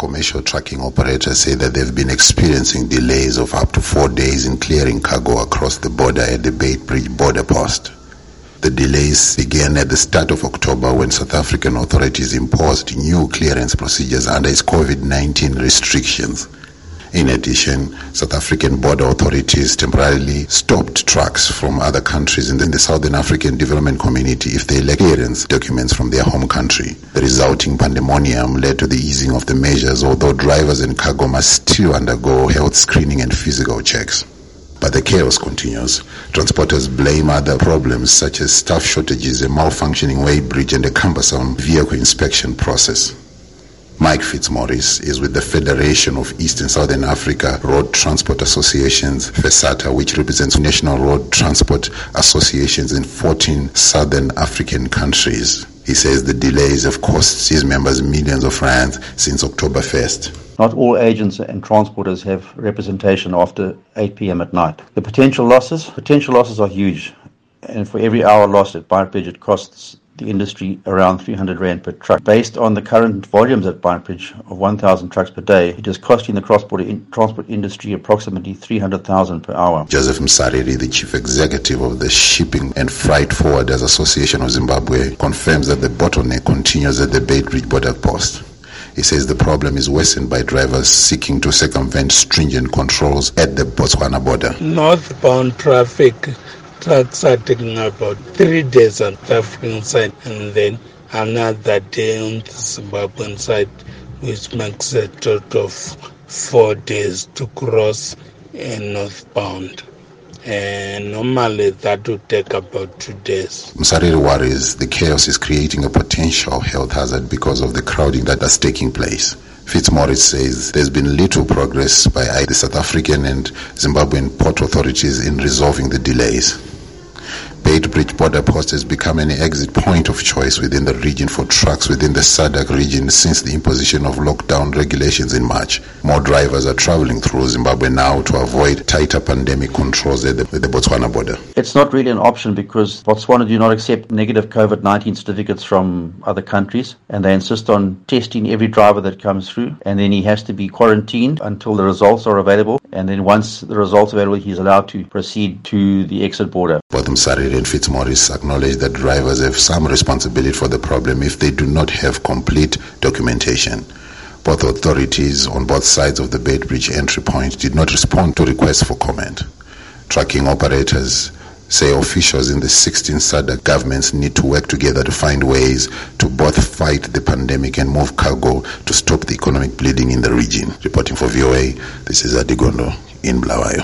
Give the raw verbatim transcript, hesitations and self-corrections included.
Commercial trucking operators say that they've been experiencing delays of up to four days in clearing cargo across the border at the Beitbridge border post. The delays began at the start of October when South African authorities imposed new clearance procedures under its COVID nineteen restrictions. In addition, South African border authorities temporarily stopped trucks from other countries in the Southern African Development Community if they lack clearance documents from their home country. The resulting pandemonium led to the easing of the measures, although drivers and cargo must still undergo health screening and physical checks. But the chaos continues. Transporters blame other problems such as staff shortages, a malfunctioning weighbridge, and a cumbersome vehicle inspection process. Mike Fitzmaurice is with the Federation of East and Southern Africa Road Transport Associations, FESATA, which represents national road transport associations in fourteen Southern African countries. He says the delays have cost his members millions of rands since October first. Not all agents and transporters have representation after eight p.m. at night. The potential losses, potential losses are huge. And for every hour lost at Beitbridge, it costs the industry around three hundred rand per truck. Based on the current volumes at Beitbridge of one thousand trucks per day, it is costing the cross-border in- transport industry approximately three hundred thousand per hour. Joseph Msariri, the chief executive of the Shipping and Freight Forwarders Association of Zimbabwe, confirms that the bottleneck continues at the Beitbridge border post. He says the problem is worsened by drivers seeking to circumvent stringent controls at the Botswana border. Northbound traffic, trucks are taking about three days on the African side and then another day on the Zimbabwean side, which makes a total of four days to cross in northbound. And normally that would take about two days. Msariri worries the chaos is creating a potential health hazard because of the crowding that is taking place. Fitzmaurice says there's been little progress by the South African and Zimbabwean port authorities in resolving the delays. Beitbridge border post has become an exit point of choice within the region for trucks within the S A D C region since the imposition of lockdown regulations in March. More drivers are traveling through Zimbabwe now to avoid tighter pandemic controls at the, at the Botswana border. It's not really an option because Botswana do not accept negative COVID nineteen certificates from other countries, and they insist on testing every driver that comes through, and then he has to be quarantined until the results are available, and then once the results are available, he's allowed to proceed to the exit border. Both Msariri and Fitzmaurice acknowledge that drivers have some responsibility for the problem if they do not have complete documentation. Both authorities on both sides of the Beitbridge entry point did not respond to requests for comment. Trucking operators say officials in the sixteen S A D C governments need to work together to find ways to both fight the pandemic and move cargo to stop the economic bleeding in the region. Reporting for V O A, this is Adigondo in Bulawayo.